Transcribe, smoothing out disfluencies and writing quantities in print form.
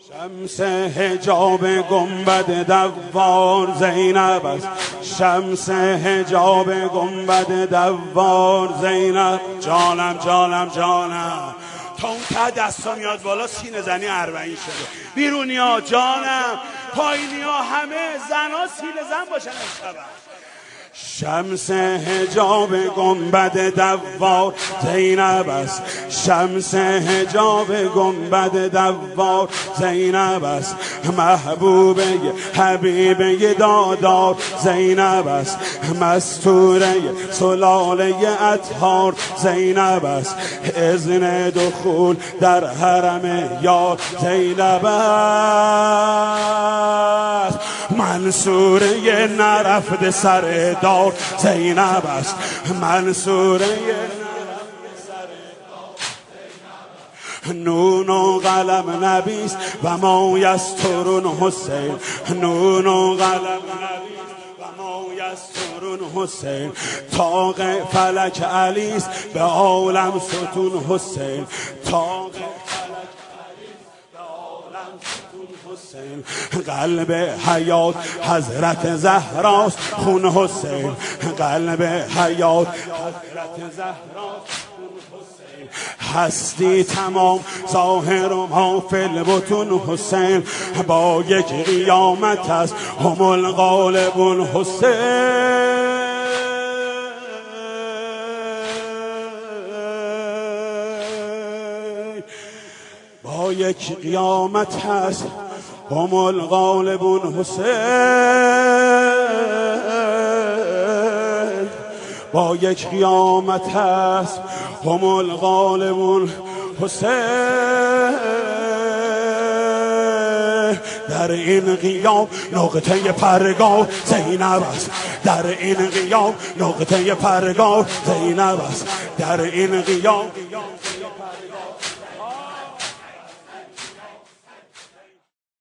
شمس حجاب گنبد دوار زینب است. شمس حجاب گنبد دوار زینب. جانم جانم جانم. تا اون ته دستا میاد بالا، سینه زنی 40 شده. بیرونی ها جانم، پایینی ها همه زنا سینه زن باشن امشب. شمس حجاب گنبد دوار زینب است. شمس حجاب گنبد دوار زینب است. محبوبه حبیبه دادار زینب است. مستوره سلاله اطهار زینب است. اذن دخول در حرم یار زینب است. منصوره نرفت سر دار زینب است. منصوره نرفت سر دار. نون و قلم نبیست و ما یسترون حسین. نون و قلم نبیست و ما یسترون حسین. طاق فلک علیست به عالم ستون حسین. طاق حسین. قلب حیات حضرت زهراست خون حسین. قلب حیات حضرت زهراست خون حسین. هستی تمام ظاهر و ما فی البطون حسین. با یک قیامت است هم الغالبون حسین. با یک قیامت هست هم الغالبون حسین. با یک قیامت هست هم الغالبون حسین. در این قیام نقطه پرگار زینب است. در این قیام نقطه پرگار زینب است. در این قیام